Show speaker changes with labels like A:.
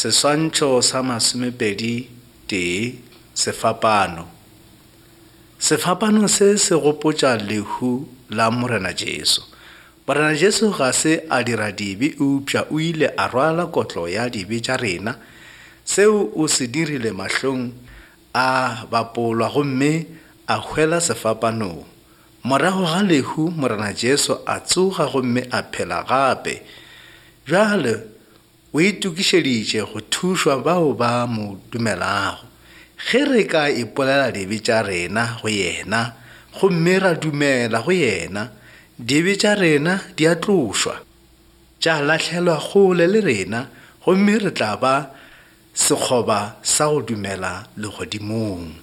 A: Seswantšho sa 21 Sefapano. Sefapano se se gopotša lehu la Morena Jesu. Morena Jesu ga se a dira dibe eupša o ile a rwala kotlo ya dibe tša rena. Seo o se dirile mahlong a bapolwa gomme a hwela sefapanong. Morago ga lehu Morena Jesu a tsoga gomme a phela gape. Bjale o itukišeditše go thušwa bao ba mo dumelago. Ge re ka ipolela dibe tša rena go yena gomme ra dumela go yena, dibe tša rena di a tlošwa, tša lahlelwa kgole le rena, gomme re tla ba sekgoba sa go dumela legodimong.